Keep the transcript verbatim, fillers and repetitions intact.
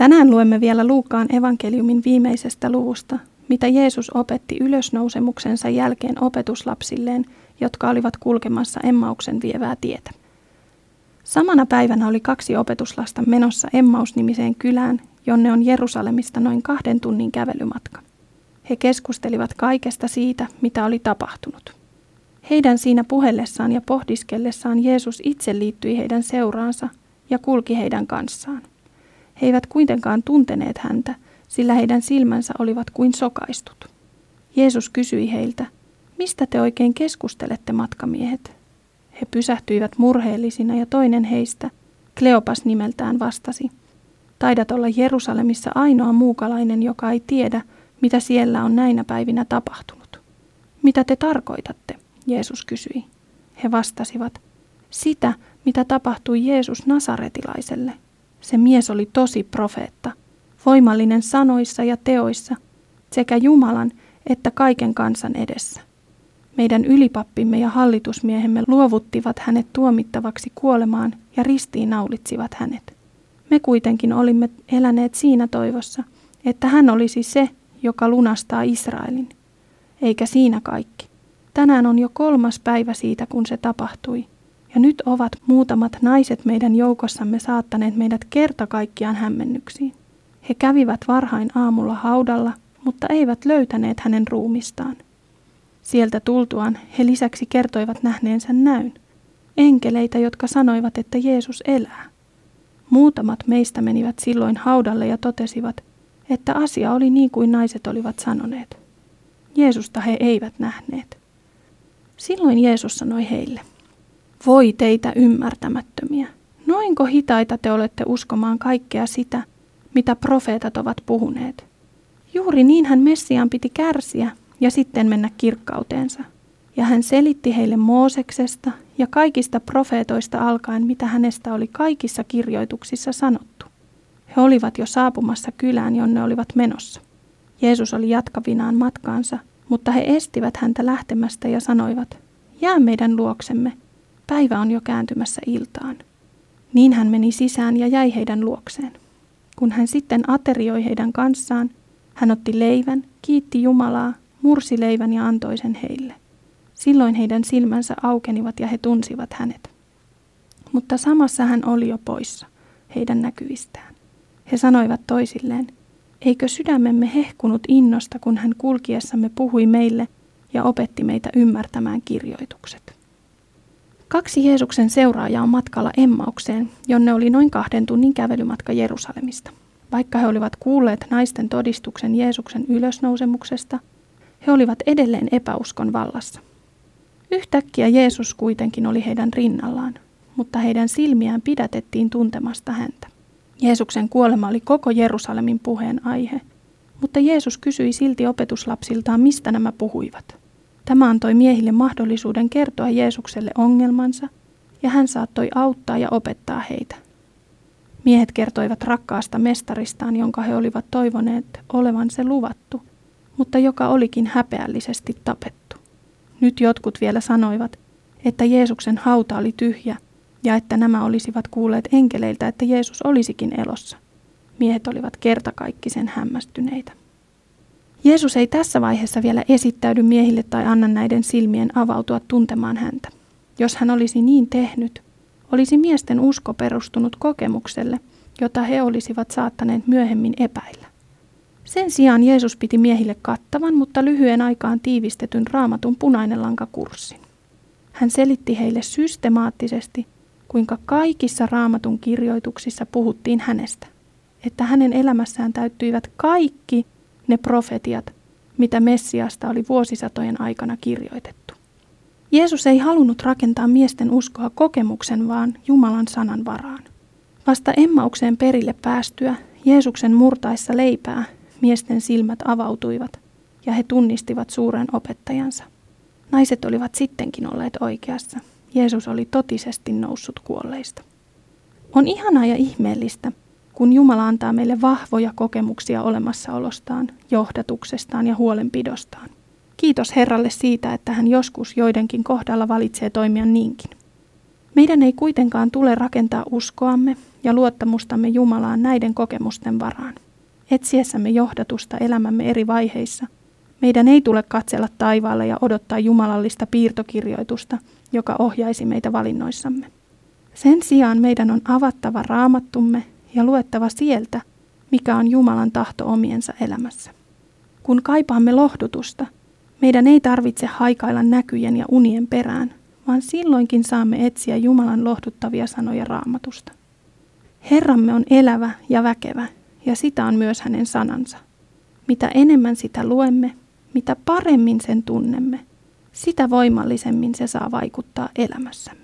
Tänään luemme vielä Luukkaan evankeliumin viimeisestä luvusta, mitä Jeesus opetti ylösnousemuksensa jälkeen opetuslapsilleen, jotka olivat kulkemassa Emmauksen vievää tietä. Samana päivänä oli kaksi opetuslasta menossa Emmaus-nimiseen kylään, jonne on Jerusalemista noin kahden tunnin kävelymatka. He keskustelivat kaikesta siitä, mitä oli tapahtunut. Heidän siinä puhellessaan ja pohdiskellessaan Jeesus itse liittyi heidän seuraansa ja kulki heidän kanssaan. He eivät kuitenkaan tunteneet häntä, sillä heidän silmänsä olivat kuin sokaistut. Jeesus kysyi heiltä, mistä te oikein keskustelette, matkamiehet? He pysähtyivät murheellisina ja toinen heistä, Kleopas nimeltään, vastasi, taidat olla Jerusalemissa ainoa muukalainen, joka ei tiedä, mitä siellä on näinä päivinä tapahtunut. Mitä te tarkoitatte? Jeesus kysyi. He vastasivat, sitä, mitä tapahtui Jeesus Nasaretilaiselle. Se mies oli tosi profeetta, voimallinen sanoissa ja teoissa, sekä Jumalan että kaiken kansan edessä. Meidän ylipappimme ja hallitusmiehemme luovuttivat hänet tuomittavaksi kuolemaan ja ristiin naulitsivat hänet. Me kuitenkin olimme eläneet siinä toivossa, että hän olisi se, joka lunastaa Israelin. Eikä siinä kaikki. Tänään on jo kolmas päivä siitä, kun se tapahtui. Ja nyt ovat muutamat naiset meidän joukossamme saattaneet meidät kerta kaikkiaan hämmennyksiin. He kävivät varhain aamulla haudalla, mutta eivät löytäneet hänen ruumistaan. Sieltä tultuaan he lisäksi kertoivat nähneensä näyn. Enkeleitä, jotka sanoivat, että Jeesus elää. Muutamat meistä menivät silloin haudalle ja totesivat, että asia oli niin kuin naiset olivat sanoneet. Jeesusta he eivät nähneet. Silloin Jeesus sanoi heille, voi teitä ymmärtämättömiä, noinko hitaita te olette uskomaan kaikkea sitä, mitä profeetat ovat puhuneet. Juuri niin hän Messiaan piti kärsiä ja sitten mennä kirkkauteensa. Ja hän selitti heille Mooseksesta ja kaikista profeetoista alkaen, mitä hänestä oli kaikissa kirjoituksissa sanottu. He olivat jo saapumassa kylään, jonne olivat menossa. Jeesus oli jatkavinaan matkaansa, mutta he estivät häntä lähtemästä ja sanoivat, jää meidän luoksemme, päivä on jo kääntymässä iltaan. Niin hän meni sisään ja jäi heidän luokseen. Kun hän sitten aterioi heidän kanssaan, hän otti leivän, kiitti Jumalaa, mursi leivän ja antoi sen heille. Silloin heidän silmänsä aukenivat ja he tunsivat hänet. Mutta samassa hän oli jo poissa heidän näkyvistään. He sanoivat toisilleen, eikö sydämemme hehkunut innosta, kun hän kulkiessamme puhui meille ja opetti meitä ymmärtämään kirjoitukset. Kaksi Jeesuksen seuraajaa on matkalla Emmaukseen, jonne oli noin kahden tunnin kävelymatka Jerusalemista. Vaikka he olivat kuulleet naisten todistuksen Jeesuksen ylösnousemuksesta, he olivat edelleen epäuskon vallassa. Yhtäkkiä Jeesus kuitenkin oli heidän rinnallaan, mutta heidän silmiään pidätettiin tuntemasta häntä. Jeesuksen kuolema oli koko Jerusalemin puheen aihe, mutta Jeesus kysyi silti opetuslapsiltaan, mistä nämä puhuivat. Tämä antoi miehille mahdollisuuden kertoa Jeesukselle ongelmansa, ja hän saattoi auttaa ja opettaa heitä. Miehet kertoivat rakkaasta mestaristaan, jonka he olivat toivoneet olevan se luvattu, mutta joka olikin häpeällisesti tapettu. Nyt jotkut vielä sanoivat, että Jeesuksen hauta oli tyhjä ja että nämä olisivat kuulleet enkeleiltä, että Jeesus olisikin elossa. Miehet olivat kertakaikkisen hämmästyneitä. Jeesus ei tässä vaiheessa vielä esittäydy miehille tai anna näiden silmien avautua tuntemaan häntä. Jos hän olisi niin tehnyt, olisi miesten usko perustunut kokemukselle, jota he olisivat saattaneet myöhemmin epäillä. Sen sijaan Jeesus piti miehille kattavan, mutta lyhyen aikaan tiivistetyn Raamatun punainen lanka kurssin. Hän selitti heille systemaattisesti, kuinka kaikissa Raamatun kirjoituksissa puhuttiin hänestä, että hänen elämässään täyttyivät kaikki ne profetiat, mitä Messiasta oli vuosisatojen aikana kirjoitettu. Jeesus ei halunnut rakentaa miesten uskoa kokemuksen, vaan Jumalan sanan varaan. Vasta Emmaukseen perille päästyä, Jeesuksen murtaessa leipää, miesten silmät avautuivat ja he tunnistivat suuren opettajansa. Naiset olivat sittenkin olleet oikeassa. Jeesus oli totisesti noussut kuolleista. On ihanaa ja ihmeellistä, kun Jumala antaa meille vahvoja kokemuksia olemassaolostaan, johdatuksestaan ja huolenpidostaan. Kiitos Herralle siitä, että hän joskus joidenkin kohdalla valitsee toimia niinkin. Meidän ei kuitenkaan tule rakentaa uskoamme ja luottamustamme Jumalaan näiden kokemusten varaan. Etsiessämme johdatusta elämämme eri vaiheissa, meidän ei tule katsella taivaalle ja odottaa jumalallista piirtokirjoitusta, joka ohjaisi meitä valinnoissamme. Sen sijaan meidän on avattava raamattumme ja luettava sieltä, mikä on Jumalan tahto omiensa elämässä. Kun kaipaamme lohdutusta, meidän ei tarvitse haikailla näkyjen ja unien perään, vaan silloinkin saamme etsiä Jumalan lohduttavia sanoja Raamatusta. Herramme on elävä ja väkevä, ja sitä on myös hänen sanansa. Mitä enemmän sitä luemme, mitä paremmin sen tunnemme, sitä voimallisemmin se saa vaikuttaa elämässämme.